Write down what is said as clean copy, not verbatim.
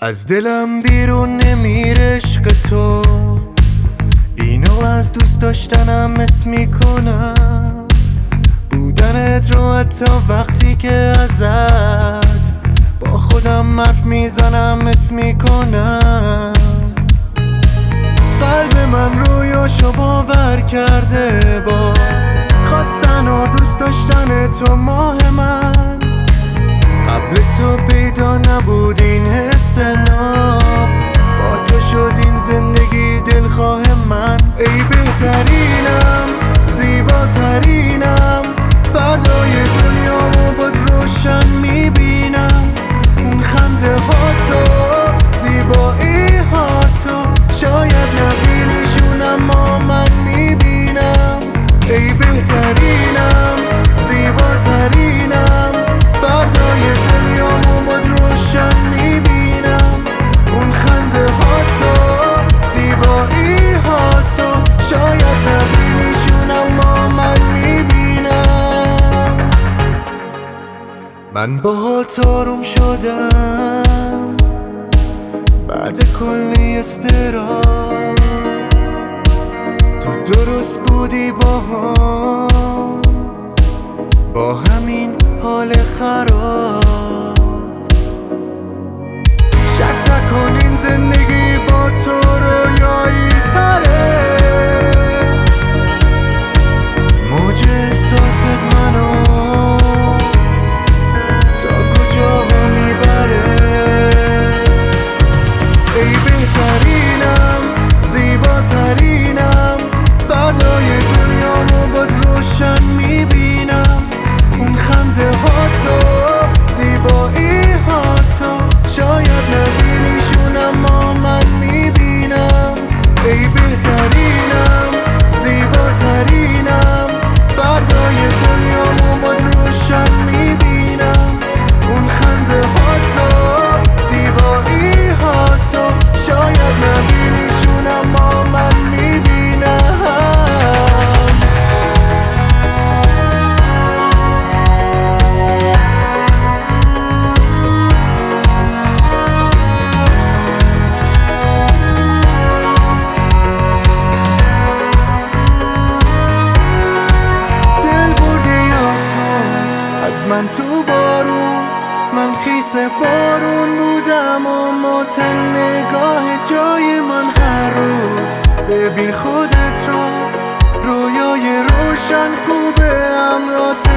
از دلم بیرون نمیره عشق تو، اینو از دوست داشتنم اسم میکنم. بودنت رو حتی وقتی که ازت با خودم حرف میزنم اسم میکنم. قلب من رویاشو باور کرده با خواستن و دوست داشتن تو ماه من. قبل تو پیدا نبود این حس ناب، با تو شد این زندگی دلخواه من. ای بهترینم، زیباترینم، فردای دنیامو باد روشن میبینم. اون خنده ها تو، زیبایی ها تو، شاید نبینیشون اما من میبینم. ای بهترینم، زیباترینم، فردای دنیامو باد روشن میبینم. اون خنده ها تو، زیبایی ها تو، شاید نبینیشون اما من میبینم. من باهات آروم شدم بعد کلی استراب، تو درست بودی با همین حال خراب. شک نکن این زندگی با تو رویایی تره. موج احساست منو تا کجا میبره. ای بهترینم، زیباترینم، فردای دنیامو باد روشن میبینم. اون خنده ها تو، زیبایی ها تو، شاید نبینیشون اما من میبینم. ای بهترینم، زیباترینم، فردای دنیامو باد روشن میبینم. اون خنده ها تو، زیبایی ها تو، شاید نبینیشون اما من میبینم. من تو بارون، من خیس بارون بودم اما تن نگاه جای من هر روز. ببین خودت رو، رویای روشن خوبه همراه